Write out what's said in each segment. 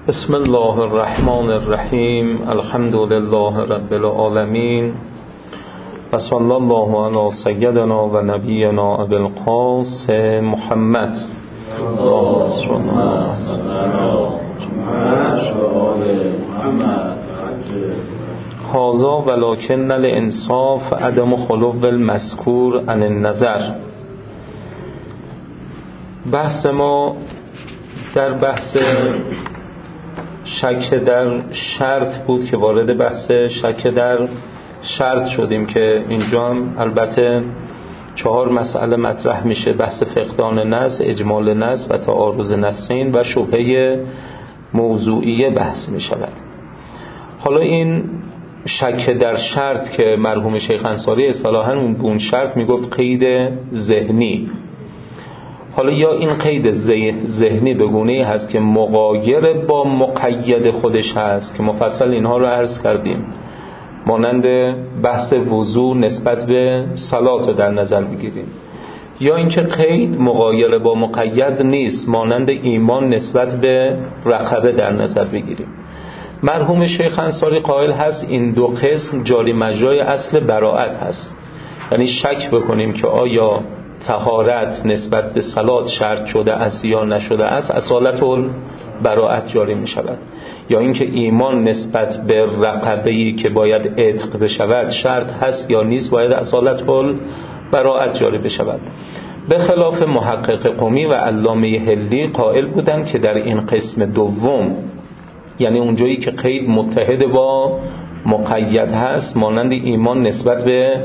بسم الله الرحمن الرحیم. الحمد لله رب العالمین و صلی الله علی سیدنا و نبینا ابی القاسم محمد. اللهم صل هذا ولکن الانصاف عدم خلو المذکور عن النظر. بحث ما در بحث شک در شرط بود که وارد بحث شک در شرط شدیم که اینجا هم البته 4 مسئله مطرح میشه: بحث فقدان نص، اجمال نص و تعارض نصین و شبهه موضوعیه بحث میشود. حالا این شک در شرط که مرحوم شیخ انصاری اصطلاحاً اون شرط میگفت قید ذهنی. حالا یا این قید ذهنی به گونه‌ای هست که مغایر با مقید خودش هست که مفصل اینها رو عرض کردیم، مانند بحث وضو نسبت به صلات رو در نظر بگیریم، یا اینکه قید مغایر با مقید نیست، مانند ایمان نسبت به رقبه در نظر بگیریم. مرحوم شیخ انصاری قائل هست این دو قسم جاری مجرای اصل براءت هست، یعنی شک بکنیم که آیا طهارت نسبت به صلات شرط شده است یا نشده است، اصالت البراءت جاری می شود، یا اینکه ایمان نسبت به رقبه‌ای که باید عتق بشود شرط هست یا نیست، باید اصالت البراءت جاری بشود. به خلاف محقق قمی و علامه حلی قائل بودند که در این قسم دوم، یعنی اونجایی که قید متحد با مقید هست مانند ایمان نسبت به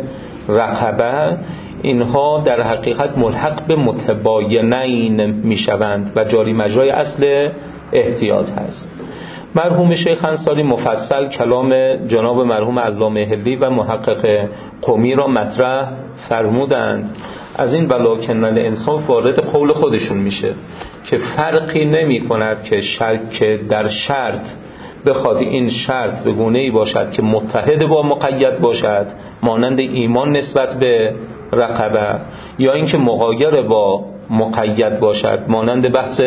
رقبه، اینها در حقیقت ملحق به متباینین می شوند و جاری مجرای اصل احتیاط هست. مرحوم شیخ انصاری مفصل کلام جناب مرحوم علامه حلی و محقق قمی را مطرح فرمودند. از این ولکن الانصاف وارد قول خودشون میشه که فرقی نمی کند که شک در شرط بخواد این شرط به گونه‌ای باشد که متحد با مقید باشد مانند ایمان نسبت به رقبه، یا اینکه مغایر با مقید باشد مانند بحث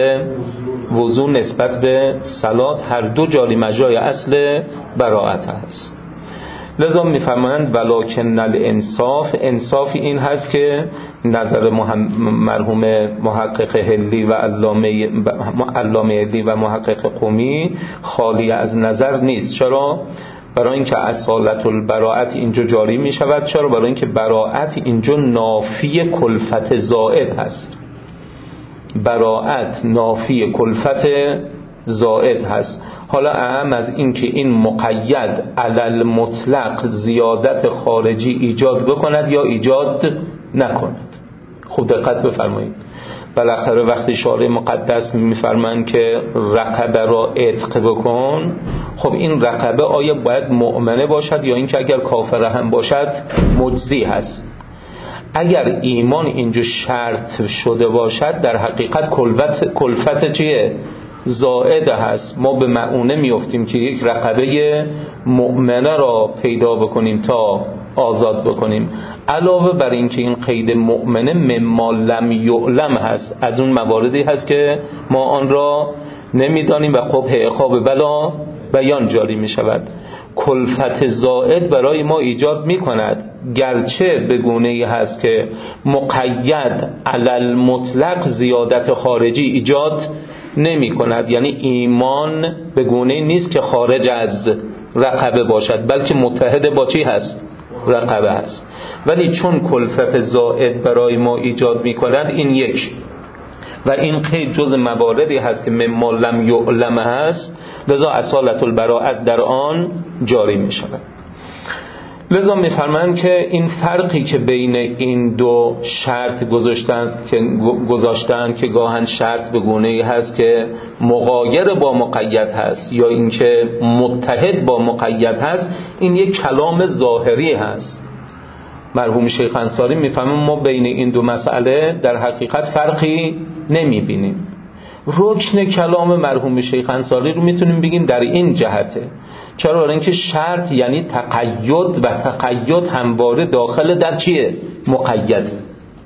وضو نسبت به صلات، هر دو جاری مجرای اصل براءت است. لذا میفرمایند ولکن الانصاف، انصاف این هست که نظر مرحوم محقق حلی و علامه حلی و محقق قمی خالی از نظر نیست. چرا؟ برای اینکه اصالت البراءت اینجا جاری می شود. چرا؟ برای اینکه براءت اینجا نافی کلفت زائد هست. براءت نافی کلفت زائد هست. حالا اهم از این که این مقید علی مطلق زیادت خارجی ایجاد بکند یا ایجاد نکند. خوب دقت بفرمایید. بالاخره وقتی شارع مقدس میفرمایند که رقبه را عتق بکن، خب این رقبه آیا باید مؤمنه باشد یا اینکه اگر کافره هم باشد مجزی هست؟ اگر ایمان اینجا شرط شده باشد در حقیقت کلفت چیه؟ زائده هست. ما به مؤونه میافتیم که یک رقبه مؤمنه را پیدا بکنیم تا آزاد بکنیم. علاوه بر این که این قید مؤمنه مما لم یعلم هست، از اون مواردی هست که ما آن را نمیدانیم و قبح عقاب بلا بیان جاری می شود. کلفت زائد برای ما ایجاد می کند، گرچه به گونه‌ای هست که مقید علی مطلق زیادت خارجی ایجاد نمی کند. یعنی ایمان به گونه‌ای نیست که خارج از رقبه باشد، بلکه متحد با چی هست؟ رقبه هست. ولی چون کلفت زائد برای ما ایجاد می کند، این یک و این قید جز مواردی هست که مما لم یعلم هست، لذا اصالت البراءت در آن جاری می شود. لذا میفرمایند که این فرقی که بین این دو شرط گذاشتن که گاهن شرط به گونه‌ای هست که مغایر با مقید هست یا اینکه متحد با مقید هست، این یک کلام ظاهری هست. مرحوم شیخ انصاری میفهمیم ما بین این دو مسئله در حقیقت فرقی نمیبینیم. رکن کلام مرحوم شیخ انصاری رو میتونیم بگیم در این جهته. چرا؟ برای اینکه شرط یعنی تقید و تقید همواره داخل در چیه؟ مقید.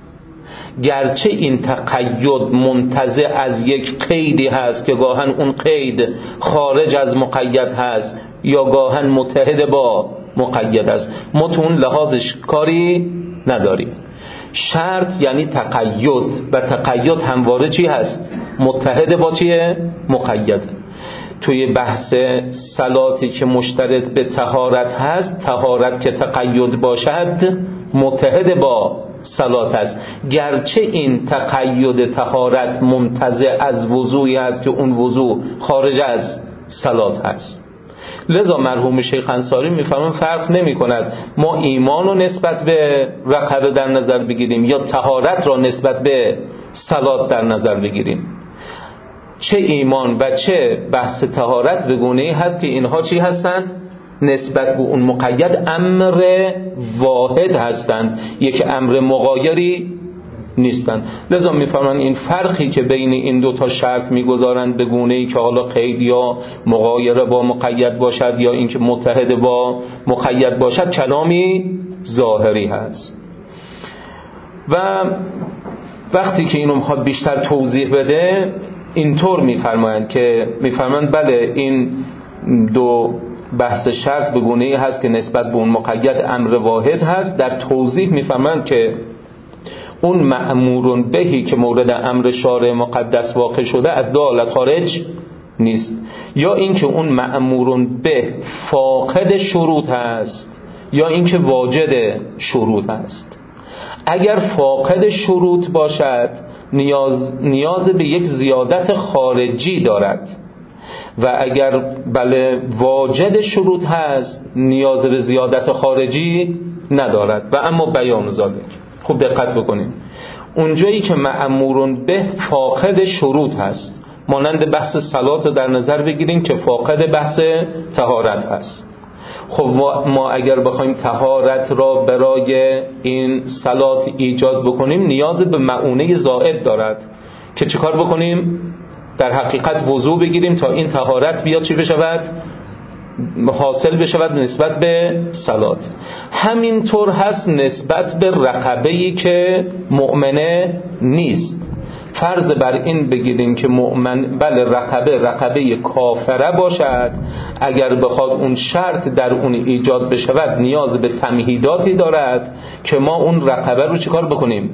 گرچه این تقید منتزع از یک قیدی هست که گاهن اون قید خارج از مقید هست یا گاهن متحد با مقید است، ما تو اون لحاظش کاری نداریم. شرط یعنی تقید و تقید همواره چی هست؟ متحد با چیه؟ مقید. توی بحث صلاتی که مشترط به طهارت هست، طهارت که تقید باشد متحد با صلات است، گرچه این تقید طهارت منتزع از وضوعی است که اون وضوع خارج از صلات هست. لذا مرحوم شیخ انصاری میفهمن فرق نمی کند ما ایمان رو نسبت به رقبه در نظر بگیریم یا طهارت را نسبت به صلات در نظر بگیریم. چه ایمان و چه بحث طهارت به گونه‌ای هست که اینها چی هستند؟ نسبت به اون مقید امر واحد هستند، یک امر مغایری نیستند. لذا میفهمن این فرقی که بین این دو تا شرط میگذارند به گونه‌ای که حالا قید یا مغایره با مقید باشد یا اینکه متحد با مقید باشد کلامی ظاهری هست. و وقتی که اینو میخواد بیشتر توضیح بده اینطور میفرمایند که میفرمایند بله این دو بحث شرط به گونه‌ای هست که نسبت به اون مقید امر واحد هست. در توضیح میفرمایند که اون مأمور بهی که مورد امر شارع مقدس واقع شده از دو حالت خارج نیست، یا اینکه اون مأمور به فاقد شروط هست یا اینکه واجد شروط هست. اگر فاقد شروط باشد نیاز به یک زیادت خارجی دارد و اگر بله واجد شروط هست نیاز به زیادت خارجی ندارد. و اما بیان ذالک، خوب دقت بکنید، اونجایی که مأمور به فاقد شروط هست، مانند بحث صلات رو در نظر بگیریم که فاقد بحث طهارت هست. خب ما اگر بخوایم طهارت را برای این صلات ایجاد بکنیم نیاز به معونه زائد دارد که چیکار بکنیم؟ در حقیقت وضو بگیریم تا این طهارت بیاد چی بشود؟ حاصل بشود نسبت به صلات. همینطور هست نسبت به رقبه‌ای که مؤمنه نیست. فرض بر این بگیریم که مؤمن بله رقبه کافره باشد، اگر بخواد اون شرط در اون ایجاد بشود نیاز به تمهیداتی دارد که ما اون رقبه رو چیکار بکنیم؟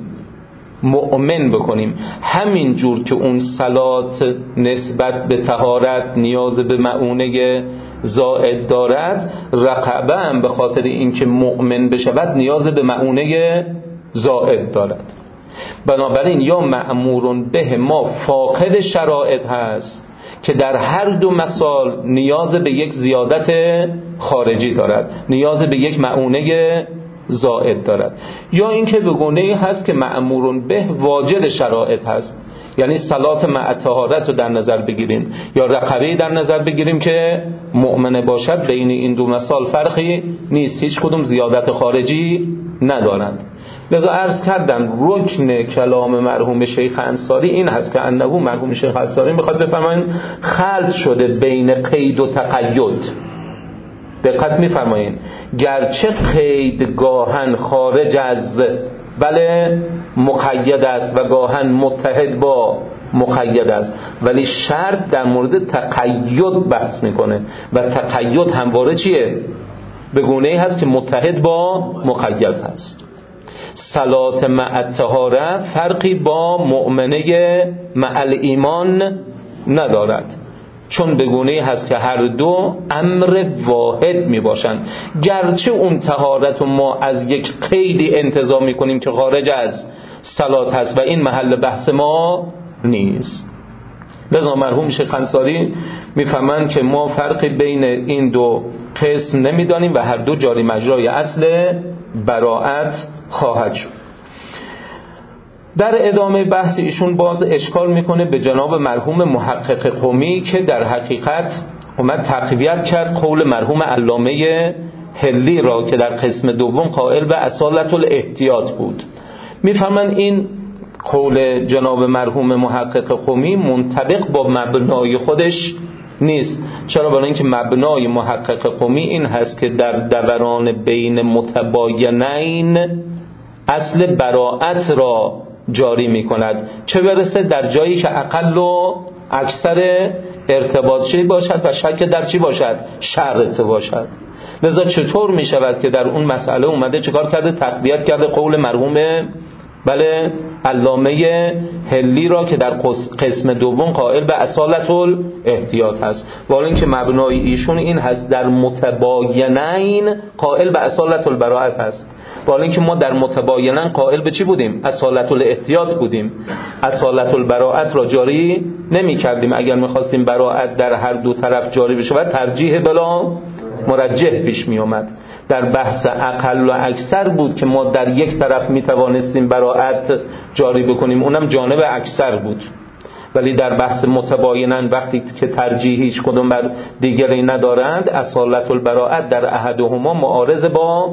مؤمن بکنیم. همین جور که اون صلات نسبت به طهارت نیاز به معونه زائد دارد، رقبه هم به خاطر اینکه مؤمن بشود نیاز به معونه زائد دارد. بنابراین یا مأمور به ما فاقد شرایط هست که در هر دو مثال نیاز به یک زیادت خارجی دارد، نیاز به یک معونه زائد دارد، یا اینکه به گونه‌ای هست که مأمور به واجد شرایط هست، یعنی صلات مع طهارت رو در نظر بگیریم یا رقبه‌ای در نظر بگیریم که مؤمنه باشد. بین این دو مثال فرقی نیست، هیچ کدوم زیادت خارجی ندارند. لذا عرض کردم رکن کلام مرحوم شیخ انصاری این هست که انه مرحوم شیخ انصاری میخواد بفرمایید خلط شده بین قید و تقید. دقت میفرمایید، گرچه قید گاهن خارج از بله مقید است و گاهن متحد با مقید است، ولی شرط در مورد تقید بحث میکنه و تقید همواره چیه؟ به گونه‌ای هست که متحد با مقید هست. صلات مع طهاره فرقی با مؤمنه مع ایمان ندارد، چون به گونه‌ای هست که هر دو امر واحد می باشند، گرچه اون طهارت ما از یک قیدی انتزاع می کنیم که خارج از صلات هست و این محل بحث ما نیست. لذا مرحوم شیخ انصاری میفهمند که ما فرقی بین این دو قسم نمیدانیم و هر دو جاری مجرای اصل براءت خواهد شد. در ادامه بحث ایشون باز اشکال میکنه به جناب مرحوم محقق قمی که در حقیقت اومد تقویت کرد قول مرحوم علامه حلی را که در قسم دوم قائل به اصالت الاحتیاط بود. میفهمن این قول جناب مرحوم محقق قمی منطبق با مبنای خودش نیست. چرا؟ برای اینکه مبنای محقق قمی این هست که در دوران بین متباینین اصل براءت را جاری میکند، چه برسه در جایی که اقل و اکثر ارتباطی باشد و شک در چی باشد؟ شرط باشد. لذا چطور میشود که در اون مسئله اومده چیکار کرده؟ تقویت کرده قول مرحوم بله علامه حلی را که در قسم دوم قائل به اصالت الاحتیاط هست، ولی اینکه مبنای ایشون این هست در متباینین قائل به اصالت البراءت هست، ولی اینکه ما در متباینن قائل به چی بودیم؟ اصالت الاحتیاط بودیم، اصالت البراءت را جاری نمی کردیم. اگر میخواستیم براءت در هر دو طرف جاری بشه و ترجیح بلا مرجح پیش می آمد. در بحث اقل و اکثر بود که ما در یک طرف می توانستیم براءت جاری بکنیم، اونم جانب اکثر بود. ولی در بحث متباینن وقتی که ترجیح هیچ کدوم بر دیگری ندارند، اصالت البراءت در احدهما معارض با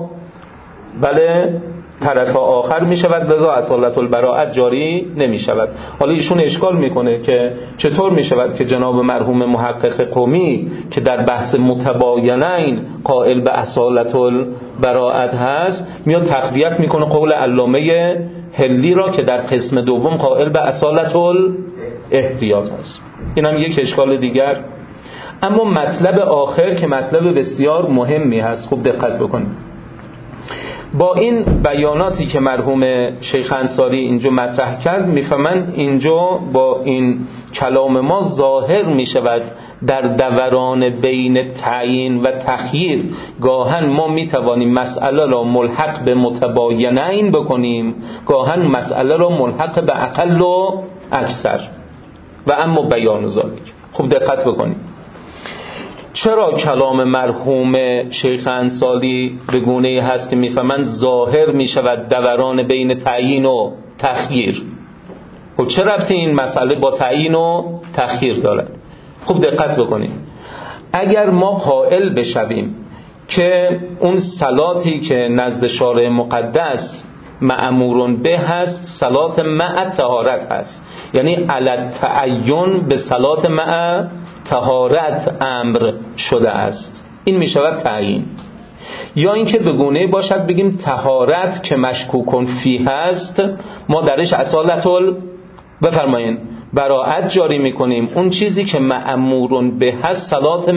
بله طرف آخر می شود، لذا اصالت البراءت جاری نمی شود. حالا ایشون اشکال میکنه که چطور می شود که جناب مرحوم محقق قمی که در بحث متباینین قائل به اصالت البراءت هست میاد تقویت میکنه قول علامه حلی را که در قسم دوم قائل به اصالت الاحتیاط هست. این هم یک اشکال دیگر. اما مطلب آخر که مطلب بسیار مهمی هست، خوب دقت بکنید. با این بیاناتی که مرحوم شیخ انصاری اینجا مطرح کرد میفهمن اینجا با این کلام ما ظاهر میشود در دوران بین تعیین و تخییر گاهن ما میتوانیم مسئله را ملحق به متباینین بکنیم، گاهن مسئله را ملحق به اقل و اکثر و اما بیان ذالک. خوب دقت بکنید. چرا کلام مرحوم شیخ انصاری به گونه‌ای هست که میفهمند ظاهر میشود دوران بین تعیین و تخییر؟ خب چه ربطی این مسئله با تعیین و تخییر دارد؟ خوب دقت بکنید. اگر ما قائل بشویم که اون صلاتی که نزد شارع مقدس مأمورون به هست صلات مع طهارت هست، یعنی علی تعین به صلات مع طهارت امر شده است، این می شود تعیین. یا اینکه به گونه باشد بگیم طهارت که مشکوکن فی هست ما درش اصالت بفرمایین براءت جاری میکنیم، اون چیزی که مأمورون به هست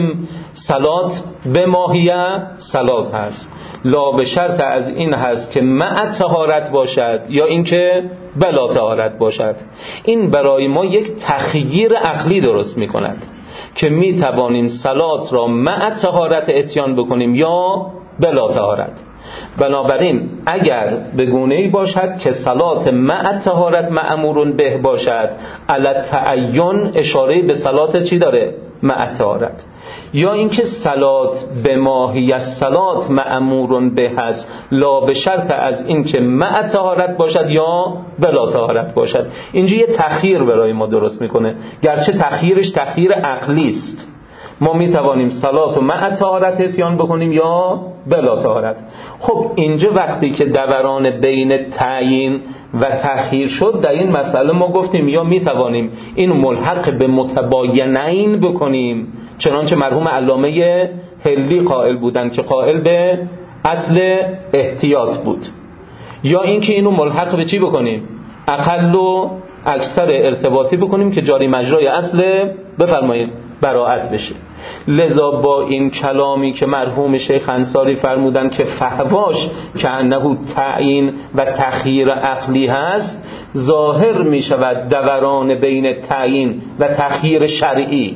صلات به ماهیه صلات هست، لا به شرط از این هست که مع طهارت باشد یا اینکه بلا طهارت باشد. این برای ما یک تخییر عقلی درست میکند که می توانیم صلات را مع طهارت اتیان بکنیم یا بلا طهارت. بنابراین اگر به گونه‌ای باشد که صلات مع طهارت مأمورون به باشد، علی تعین اشاره به صلات چی داره؟ مع طهارت. یا اینکه صلات به ماهی صلات مأمورون به هست لا به شرط از اینکه مع طهارت باشد یا بلا طهارت باشد. اینجا یه تخییر برای ما درست میکنه، گرچه تخییرش تخییر عقلی است. ما میتوانیم صلات و مع طهارت اتیان بکنیم یا بلا طهارت. خب اینجا وقتی که دوران بین تعیین و تخییر شد، در این مسئله ما گفتیم یا میتوانیم این ملحق به متباینین بکنیم، چنانچه مرحوم علامه حلی قائل بودن که قائل به اصل احتیاط بود، یا اینکه اینو ملحق به چی بکنیم؟ اقل و اکثر ارتباطی بکنیم که جاری مجرای اصل بفرمایید براءت بشه. لذا با این کلامی که مرحوم شیخ انصاری فرمودن که فحواش که انه تعیین و تخییر عقلی هست، ظاهر می شود دوران بین تعیین و تخییر شرعی.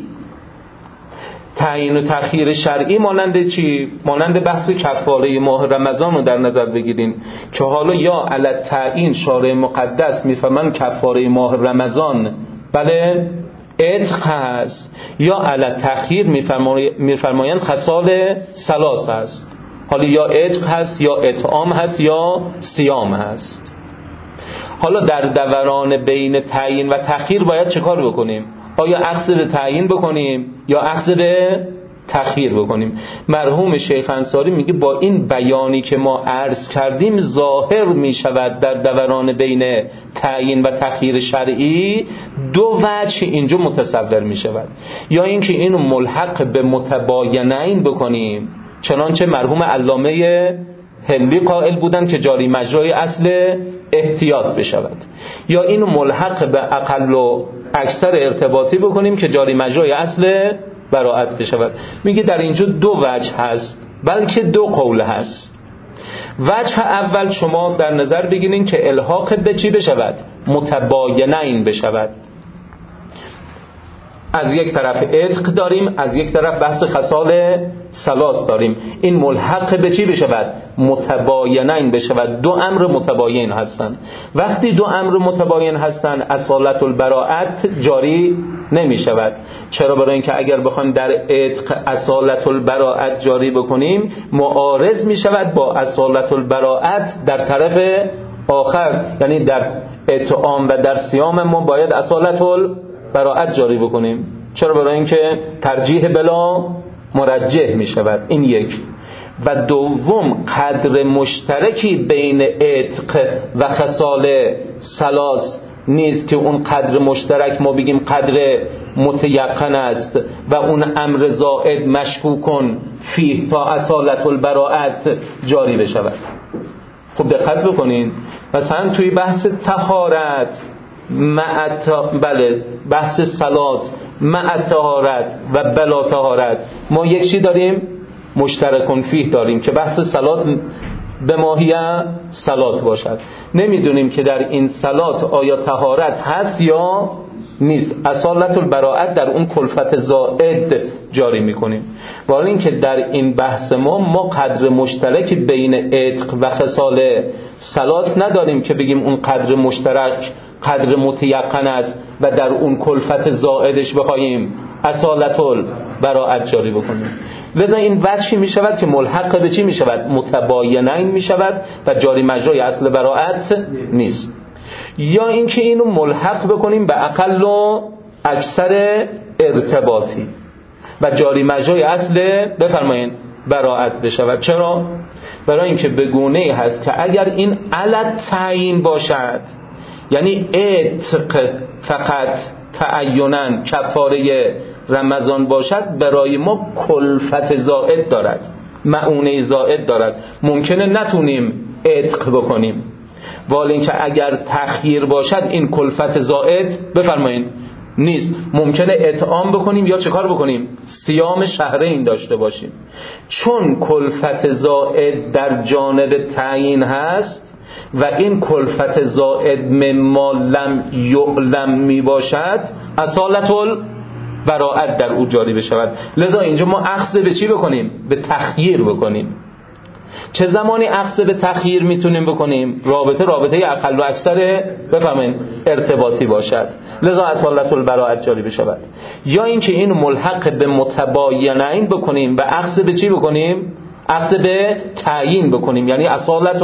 تعیین و تخییر شرعی مانند چی؟ مانند بحث کفاره ماه رمضان رو در نظر بگیرین که حالا یا علی تعیین شارع مقدس میفهمن کفاره ماه رمضان بله عتق هست، یا علی تخییر میفرمایند خصال ثلاث هست، حالا یا عتق هست یا اطعام هست یا صیام هست. حالا در دوران بین تعیین و تخییر باید چه کار بکنیم؟ آیا اخذ به تعیین بکنیم یا اخذ به تخییر بکنیم؟ مرحوم شیخ انصاری میگه با این بیانی که ما عرض کردیم ظاهر میشود در دوران بین تعیین و تخییر شرعی دو وجه اینجا متصور میشود، یا اینکه اینو ملحق به متباینین بکنیم چنانچه مرحوم علامه حلی قائل بودن که جاری مجرای اصل احتیاط بشود، یا اینو ملحق به اقل و اکثر ارتباطی بکنیم که جاری مجرای اصل براءت بشود. میگه در اینجا دو وجه هست، بلکه دو قول هست. وجه اول شما در نظر بگیرین که الحاق به چی بشود؟ متباینین بشود. از یک طرف عتق داریم، از یک طرف بحث خصال ثلاث داریم. این ملحق به چی بشود؟ متباینین بشود. دو امر متباین هستند. وقتی دو امر متباین هستند اصالت البراءت جاری نمی شود. چرا؟ برای اینکه اگر بخوایم در عتق اصالت البراءت جاری بکنیم معارض می شود با اصالت البراءت در طرف آخر، یعنی در اطعام و در صیام ما باید اصالت البراءت جاری بکنیم. چرا؟ برای اینکه ترجیح بلا مرجح می شود. این یک. و دوم قدر مشترکی بین عتق و خصال ثلاث نیست که اون قدر مشترک ما بگیم قدر متیقن است و اون امر زائد مشکوکن فیه تا اصالت البراءت جاری بشود. خب دقت بکنین، مثلا توی بحث طهارت بحث صلات مع طهارت و بلا طهارت ما یک چی داریم مشترکون فیه داریم که بحث صلات به ماهیه صلات باشد. نمیدونیم که در این صلات آیا طهارت هست یا نیست. اصالت البراءت در اون کلفت زائد جاری میکنیم. ولی اینکه در این بحث ما قدر مشترک بین عتق و خصال ثلاث نداریم که بگیم اون قدر مشترک قدر متیقن است و در اون کلفت زائدش بخوایم اصالت البراءت جاری بکنیم. لذا این وجهی می شود که ملحق به چی می شود؟ متباینین می شود و جاری مجرای اصل براءت نیست. یا اینکه اینو ملحق بکنیم به اقل و اکثر ارتباطی و جاری مجرای اصل بفرمایید براءت بشود. چرا؟ برای اینکه به گونه‌ای هست که اگر این علت تعیین باشد، یعنی عتق فقط تعیناً کفاره رمضان باشد، برای ما کلفت زائد دارد، معونه زائد دارد، ممکنه نتونیم عتق بکنیم. ولی اینکه اگر تخییر باشد این کلفت زائد بفرمایید نیست، ممکنه اطعام بکنیم یا چه کار بکنیم؟ صیام شهرین داشته باشیم. چون کلفت زائد در جانب تعیین هست و این کلفت زائد مما لم یعلم می باشد، اصالت البراءت در او جاری بشود. لذا اینجا ما اخذ به چی بکنیم؟ به تخییر بکنیم. چه زمانی اخذ به تخییر میتونیم بکنیم؟ رابطه اقل و اکثر بفهمین ارتباطی باشد، لذا اصالت البراءت جاری بشود. یا اینکه این ملحق به متباینین بکنیم و اخذ به چی بکنیم؟ اخذ به تعیین بکنیم، یعنی اصالت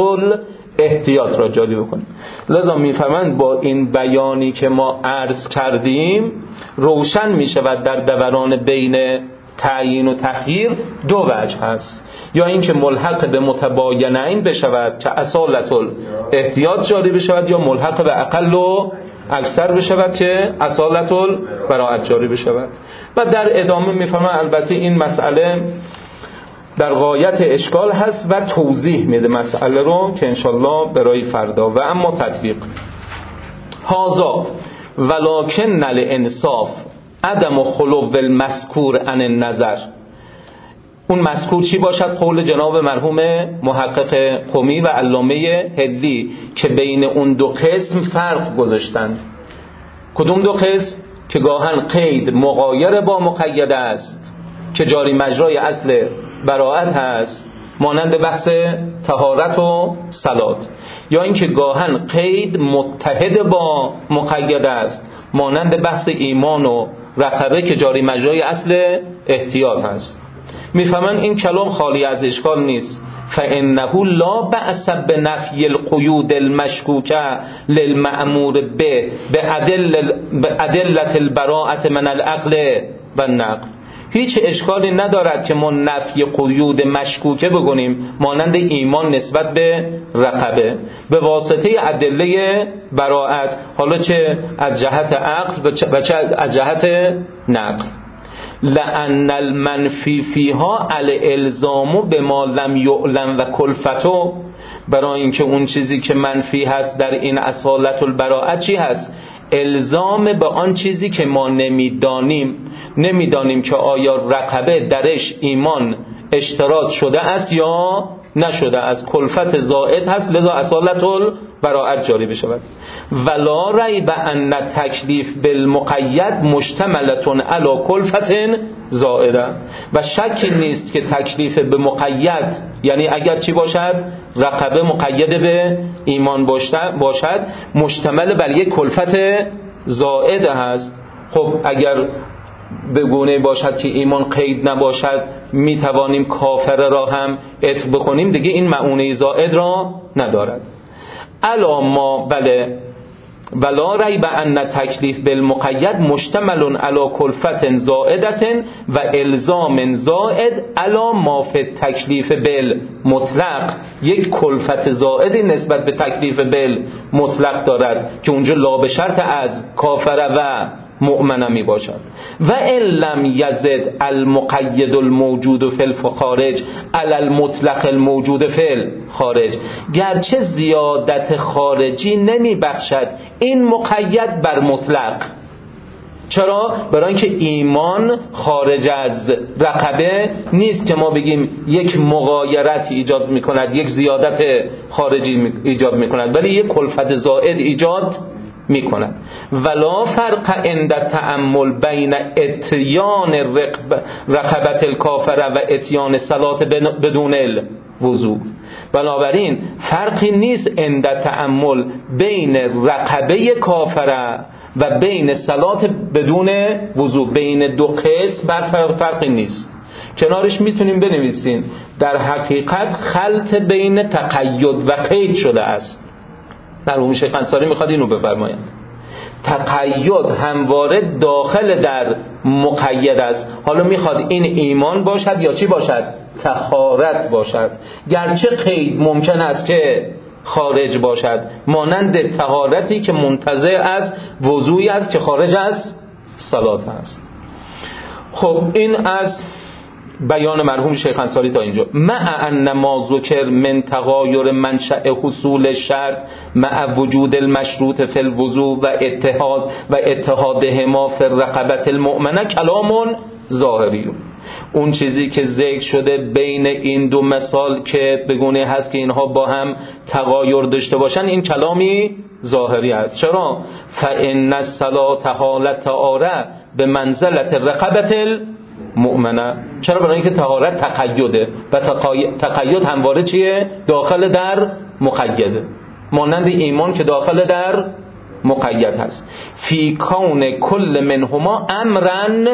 احتیاط را جاری بکنیم. لذا میفهمند با این بیانی که ما عرض کردیم روشن میشود در دوران بین تعیین و تخییر دو وجه هست. یا اینکه ملحق به متباینین بشود که اصالت احتیاط جاری بشود، یا ملحق به اقل و اکثر بشود که اصالت البراءت جاری بشود. و در ادامه میفهمند البته این مسئله در غایت اشکال هست و توضیح میده مسئله رو که انشالله برای فردا. و اما تطبیق هازا ولکن الانصاف عدم خلو المذکور عن النظر. اون مذکور چی باشد؟ قول جناب مرحوم محقق قمی و علامه هدی که بین اون دو قسم فرق گذاشتند. کدوم دو قسم؟ که گاهن قید مغایر با مقید است که جاری مجرای اصل براءت هست، مانند بحث طهارت و صلات، یا اینکه گاهن قید متحد با مقید است، مانند بحث ایمان و رقبه که جاری مجرای اصل احتیاط هست. میفهمن این کلام خالی از اشکال نیست. فإنه لا بأس بنفی القیود المشکوکه للمأمور به ادلة البراءة من العقل و النقل. هیچ اشکالی ندارد که ما نفی قیود مشکوکه بگونیم، مانند ایمان نسبت به رقبه، به واسطه ادله براءت، حالا چه از جهت عقل و چه از جهت نقل. لأن المنفی فیها الالزام بما لم یعلم و کلفتو، برای اینکه اون چیزی که منفی هست در این اصالت البراءت چی هست؟ الزام به آن چیزی که ما نمیدانیم که آیا رقبه درش ایمان اشتراط شده است یا نشده است، کلفت زائد هست، لذا اصالت البراءت جاری بشود. ولا ریب ان تکلیف بالمقید مشتملة علی کلفت زائده، و شکی نیست که تکلیف به مقید، یعنی اگر چی باشد؟ رقبه مقید به ایمان باشد، مشتمل بر یک کلفت زائده هست. خب اگر به گونه باشد که ایمان قید نباشد، می توانیم کافر را هم عتق بکنیم، دیگه این مؤونه زائد را ندارد. الا ما بله ولا ریب ان تکلیف بالمقید مشتمل علی کلفت زائده و الزام زائد علی ما فی تکلیف بالمطلق، یک کلفت زائدی نسبت به تکلیف بالمطلق دارد که اونجا لا به شرط از کافر و مؤمنه می باشد. و ان لم یزد المقید الموجود فی الخارج علی المطلق الموجود فی الخارج، گرچه زیادت خارجی نمی بخشد این مقید بر مطلق. چرا؟ برای اینکه ایمان خارج از رقبه نیست که ما بگیم یک مغایرت ایجاد می کند، یک زیادت خارجی ایجاد می کند، ولی یک کلفت زائد ایجاد می کند. ولا فرق عند تأمل بین اتیان رقبت الکافر و اتیان صلات بدون الوضوء. بنابراین فرقی نیست عند تأمل بین رقبه کافر و بین صلات بدون وضوء، بین دو قسم فرقی نیست. کنارش میتونیم بنویسیم در حقیقت خلط بین تقید و قید شده است. مرحوم شیخ انصاری میخواد اینو بفرماید. تقید همواره داخل در مقید است. حالا میخواد این ایمان باشد یا چی باشد؟ طهارت باشد. گرچه قید ممکن است که خارج باشد، مانند طهارتی که منتزع از وضوئی است که خارج از صلات است. خب این از بیان مرحوم شیخ انصاری تا اینجا. مع ان ما ذکر من تغایر منشأ حصول الشرط مع وجود المشروط فی الوضوء و اتحادهما فی الرقبة المؤمنه کلام ظاهری. اون چیزی که ذکر شده بین این دو مثال که بگونه هست که اینها با هم تغایر داشته باشن، این کلامی ظاهری است. چرا؟ فإن الصلاة حالت طهارت به منزلت رقبة المؤمنه. چرا؟ برای اینکه طهارت تقیده و تقید همواره چیه؟ داخل در مقیده، مانند ایمان که داخل در مقید هست. فی کون کل منهما امرا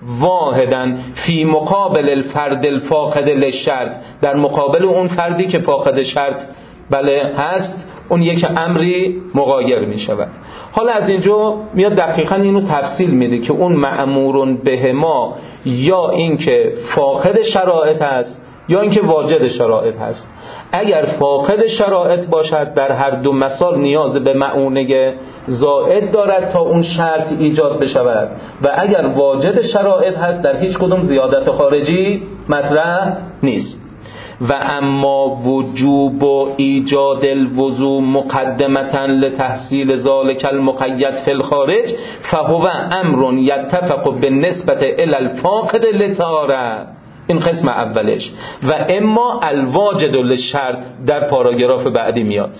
واحدن فی مقابل الفرد الفاقد للشرط، در مقابل اون فردی که فاقد شرط بله هست، اون یک امری مغایر می شود. حالا از اینجا میاد دقیقا اینو تفصیل میده که اون مأمورون به ما یا این که فاقد شرایط هست یا این که واجد شرایط هست. اگر فاقد شرایط باشد در هر دو مثال نیاز به مؤونه زائد دارد تا اون شرط ایجاد بشود، و اگر واجد شرایط هست در هیچ کدوم زیادت خارجی مطرح نیست. و اما وجوب و ایجاد الوضوء مقدمتا لتحصیل ذلك المقید فی الخارج فهو امر یتفق بالنسبه الی الفاقد للطهارة. این قسم اولش. و اما الواجد للشرط در پاراگراف بعدی میاد.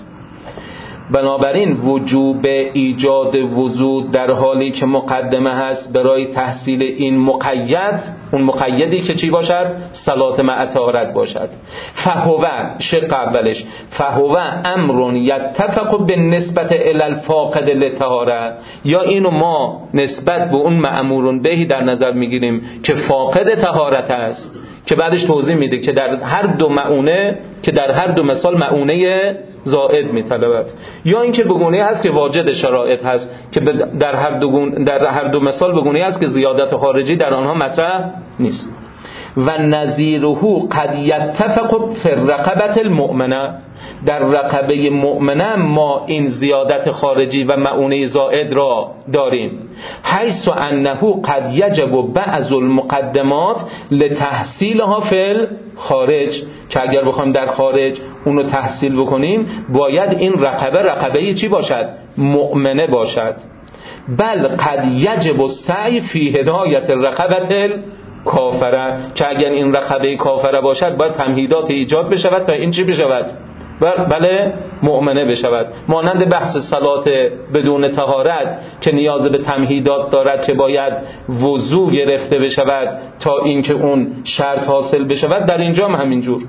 بنابراین وجوب ایجاد وضوء در حالی که مقدمه هست برای تحصیل این مقید، اون مقیدی که چی باشد؟ صلات مع طهارت باشد. فهو شق اولش فهو امر یتفق بالنسبه الی الفاقد للطهارة، یا اینو ما نسبت به اون مأمورون بهی در نظر میگیریم که فاقد طهارت است، که بعدش توضیح میده که در هر دو مؤونه، که در هر دو مثال مؤونه زائد میطلبد، یا اینکه بگونه هست که واجد شرایط هست که در هر دو مثال بگونه هست که زیادت خارجی در آنها مطرح نیست. و نظیره قد یتفق فی الرقبة المؤمنه، در رقبه مؤمنه ما این زیادت خارجی و مؤونه زائد را داریم، حیث انه قد یجب بعض المقدمات لتحصیلها فی الخارج، که اگر بخوایم در خارج اونو تحصیل بکنیم باید این رقبه چی باشد؟ مؤمنه باشد. بل قد یجب السعی فی هدایت الرقبه کافره، که اگر این رقبه کافره باشد باید تمهیدات ایجاد بشود تا این چی بشود؟ بله مؤمنه بشود. مانند بحث صلات بدون طهارت که نیاز به تمهیدات دارد که باید وضو گرفته بشود تا اینکه اون شرط حاصل بشود، در اینجا هم همینجور.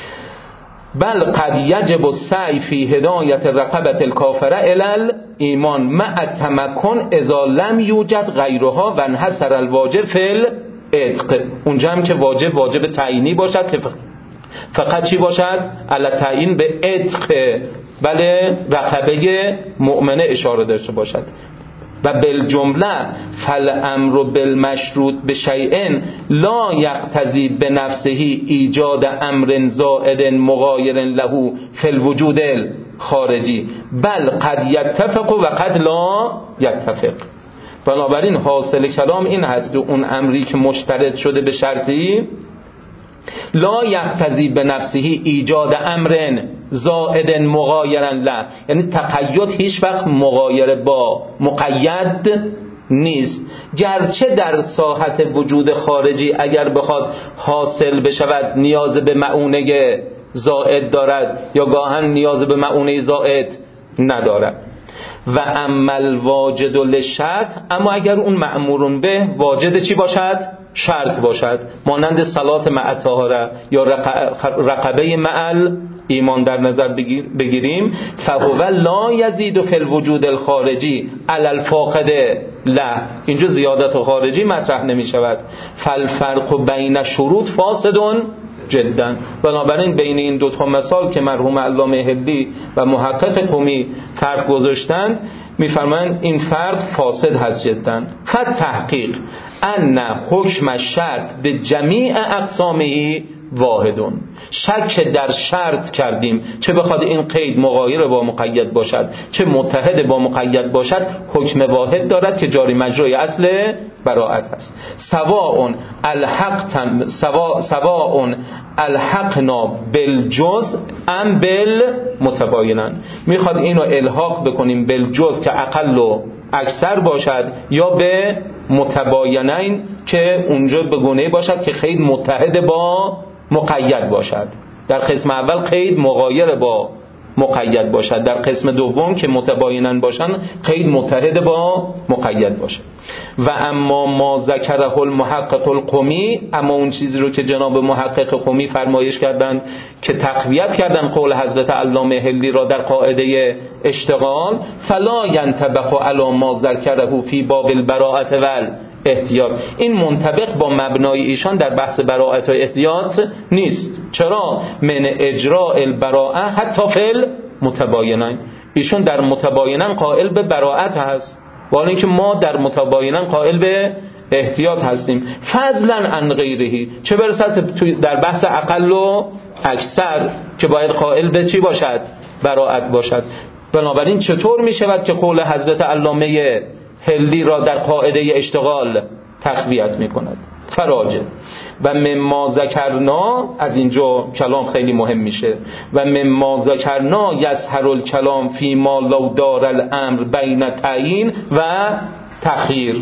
بل قد یجب السعی فی هدایت رقبه الکافره الی ایمان مع التمکن اذا لم یوجد غیرها و انحصر الواجب فی العتق. اونجا هم که واجب تعیینی باشد که فقط چی باشد؟ علی تعیین به عتق، بله رقبه مؤمنه اشاره داشته باشد. و بالجمله فالامر بالمشروط بشیء لا یقتضی بنفسه ایجاد امر زائد مغایر له فی الوجود الخارجی بل قد یتفق و قد لا یتفق. بنابراین حاصل کلام این هست که اون امری که مشترط شده به شرطی لا یقتضی به نفسه ایجاد امر زائد مغایر له، یعنی تقید هیچ وقت مغایر با مقید نیست. گرچه در ساحت وجود خارجی اگر بخواد حاصل بشود نیاز به معونه زائد دارد یا گاهن نیاز به معونه زائد ندارد. و عمل واجد للشرط، اما اگر اون مأمورون به واجد چی باشد؟ شرط باشد، مانند صلات مع طهاره یا رقبه مع ایمان در نظر بگیریم، فهو لا یزید فی الوجود الخارجی علی الفاقد له، اینجا زیادت خارجی مطرح نمی شود. فالفرق بین شروط فاسد جدا. بنابراین بین این دو تا مثال که مرحوم علامه هندی و محقق قمی فرق گذاشتند میفرمایند این فرق فاسد هست جدا. فتحقیق ان حکم الشرط به جمیع اقسامه واحدون، شک در شرط کردیم چه بخواد این قید مغایر با مقید باشد چه متحد با مقید باشد، حکم واحد دارد که جاری مجرای اصل براءت است. سواء الحقنا بالجزء ام بالمتباینن، میخواد اینو الحاق بکنیم بالجزء که اقل و اکثر باشد یا به متباینین که اونجا به گونه باشد که قید متحد با مقید باشد. در قسم اول قید مغایر با مقید باشد، در قسم دوم که متباینن باشن قید متحد با مقید باشد. و اما ما ذکره المحقق القمی، اما اون چیزی رو که جناب محقق قمی فرمایش کردند که تقویت کردن قول حضرت علامه هندی را در قاعده اشتغال، فلا ینطبق علی ما ذکره فی باب البراءة والاحتیاط، این منطبق با مبنای ایشان در بحث براءت و احتیاط نیست. چرا؟ من اجراء البراءة حتی فی المتباینین، ایشون در متباینن قائل به براءت هست، ولی اینکه ما در متباینن قائل به احتیاط هستیم. فضلا عن غیره، چه برسد در بحث اقل و اکثر که باید قائل به چی باشد؟ براءت باشد. بنابراین چطور می شود که قول حضرت علامه هندی را در قاعده اشتغال تقویت می کند؟ فراجع و مما ذکرنا، از اینجا کلام خیلی مهم میشه، و مما ذکرنا یظهر الکلام فی ما لو دار الامر بین تعیین و تخییر.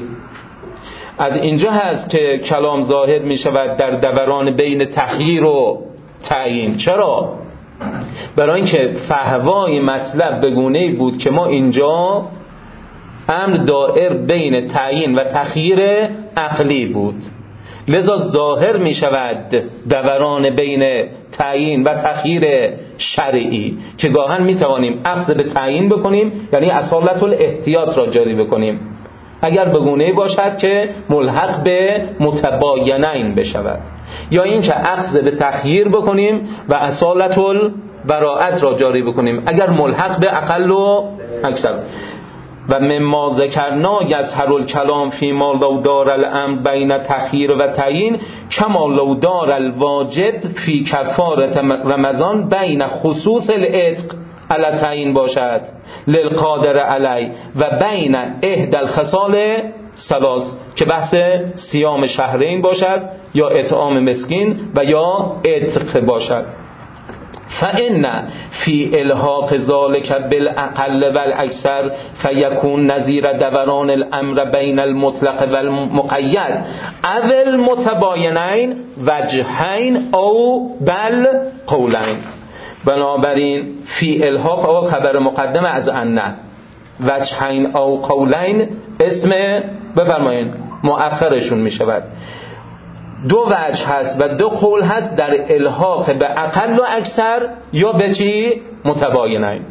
از اینجا هست که کلام ظاهر میشود در دوران بین تخییر و تعیین. چرا؟ برای اینکه فهوای مطلب به گونه‌ای بود که ما اینجا امر دائر بین تعیین و تخییر عقلی بود، لذا ظاهر می شود دوران بین تعیین و تخییر شرعی که گاهن می توانیم اخذ به تعیین بکنیم، یعنی اصالت الاحتیاط را جاری بکنیم اگر به گونه‌ای باشد که ملحق به متباینین بشود، یا این که اخذ به تخییر بکنیم و اصالت البراءت را جاری بکنیم اگر ملحق به اقل و اکثر. و مما ذکرنا یظهر الکلام فی ما لو دار الامر بین تخییر و تعیین کما لو دار الواجب فی کفاره رمضان بین خصوص العتق علی تعیین باشد للقادر علی و بین احدى الخصال ثلاث، که بحث صیام شهرین باشد یا اطعام مسکین و یا عتق باشد. فإن فی الحاق ذلك بالاقل والاکثر فیکون نظیر دوران الامر بین المطلق والمقید او المتباینین وجهین او بل قولین. بنابراین فی الحاق او خبر مقدم از ان، وجهین او قولین اسم بفرمایید مؤخرشون می شود. دو وجه هست و دو قول هست در الحاق به اقل و اکثر یا به چی؟ متباینین.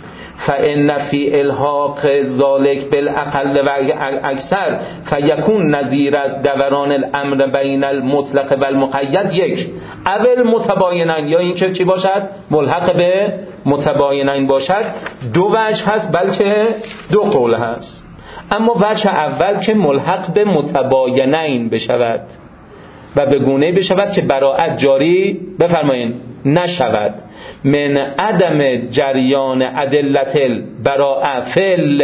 فإن فی الحاق ذالک بالاقل و اکثر فیکون نظیر دوران الامر بین المطلق و المقید یک اول متباینین، یا اینکه چی باشد؟ ملحق به متباینین باشد. دو وجه هست بلکه دو قول هست. اما وجه اول که ملحق به متباینین بشود و به گونه بشود که براءت جاری بفرمایید نشود من عدم جریان ادلت البراءه فل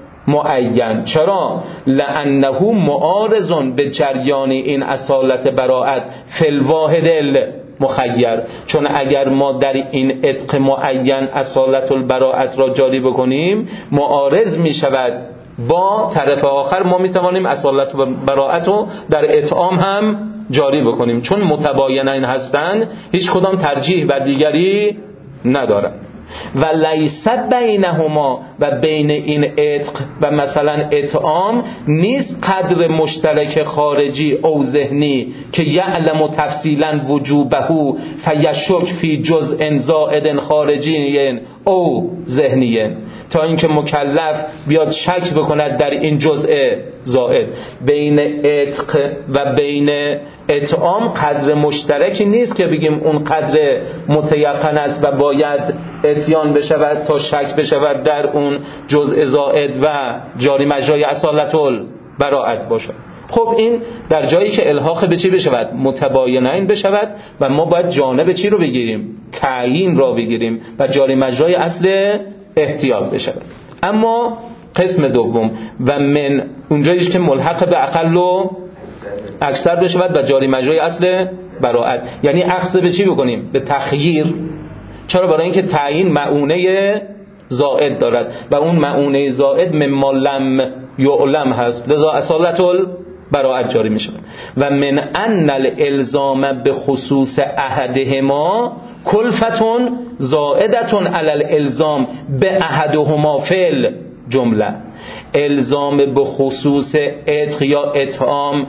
معین. چرا؟ لانه معارض به جریان این اصالت براءت فل واحد المخیر. چون اگر ما در این عتق معین اصالت البراءت را جاری بکنیم معارض می شود با طرف آخر. ما می توانیم اصالت براءت رو در اطعام هم جاری بکنیم، چون متباینین هستند هیچ کدام ترجیح بر دیگری ندارن. و لیس بینهما و بین این عتق و مثلا اطعام نیست قدر مشترک خارجی او ذهنی که یعلم تفصیلا وجوبه فیشک فی جزء زائد خارجی او ذهنی، تا اینکه مکلف بیاد شک بکند در این جزء زائد. بین عتق و بین اطعام قدر مشترکی نیست که بگیم اون قدر متیقن است و باید اتیان بشود تا شک بشود در اون جزء زائد و جاری مجرای اصالت البراءت باشد. خب این در جایی که الحاق به چی بشود؟ متباینین بشود و ما باید جانب چی رو بگیریم؟ تعیین را بگیریم و جاری مجرای اصل احتیاط بشود. اما قسم دوم و من اونجاییش که ملحق به اقل و اکثر بشود و جاری مجرای اصل براءت، یعنی اخذ به چی بکنیم؟ به تخییر. چرا؟ برای اینکه تعیین معونه زائد دارد و اون معونه زائد مما لم یعلم هست، لذا اصالت البراءت جاری می شود. و من ان الالزام به خصوص احدهما کلفتون زائدتون علی الالزام به احدهما فعل جمله. الزام به خصوص عتق یا اطعام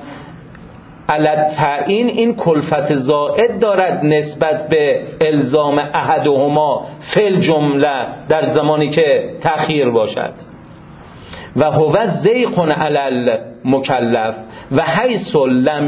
علت تعیین این کلفت زائد دارد نسبت به الزام احدهما فعل جمله در زمانی که تأخیر باشد. و هو ضیق علی المکلف و حیث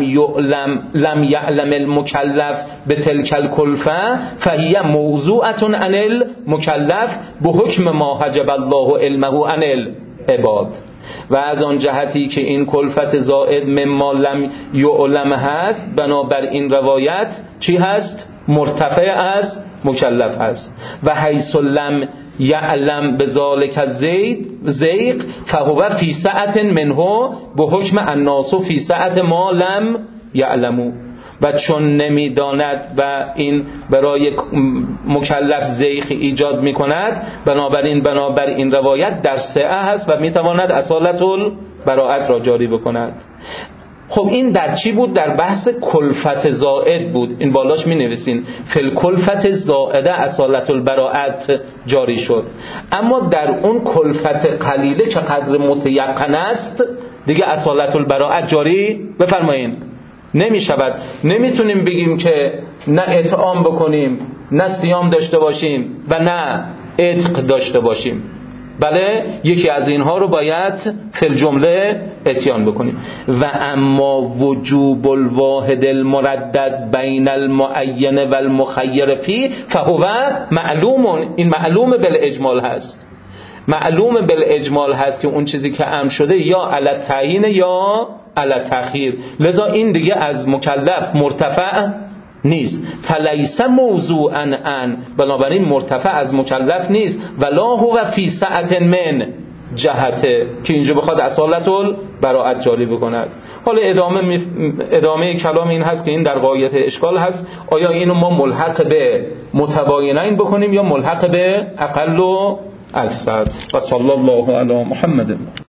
لم یعلم المکلف به تلک الکلفه فهی موضوعة عن المکلف به حکم ما حجب الله علمه عن العباد. و از آن جهتی که این کلفت زائد مما لم یعلم هست، بنابر این روایت چی هست؟ مرتفع از مکلف هست. و حیث لم یعلم بذالک زیق فهو فی سعة منه به حکم الناس فی سعة ما لم یعلمو. و چون نمیداند و این برای مکلف زیق ایجاد میکند، بنابر این روایت در سعه هست و میتواند اصالت البراءت را جاری بکند. خب این در چی بود؟ در بحث کلفت زائد بود. این بالاش می نویسین فل کلفت زائده اصالت البراءت جاری شد. اما در اون کلفت قلیله که قدر متیقن است دیگه اصالت البراءت جاری بفرمایین نمی شود. نمیتونیم بگیم که نه اطعام بکنیم، نه صیام داشته باشیم و نه عتق داشته باشیم. بله، یکی از اینها رو باید فی الجمله اتیان بکنیم. و اما وجوب الواحد المردد بین المعین و المخیر فی فهو معلوم. این معلوم بالاجمال هست. معلوم بالاجمال هست که اون چیزی که امر شده یا علی التعیین یا علی التأخیر، لذا این دیگه از مکلف مرتفع نیست. فلیس موضوعا ان، بنابراین مرتفع از مکلف نیست. ولا هو فی سعة من جهته که اینجا بخواد اصالت البراءت جاری بکند. حالا ادامه کلام این هست که این در غایت اشکال هست، آیا اینو ما ملحق به متباینین بکنیم یا ملحق به اقل و اکثر. و صلی الله علی محمد.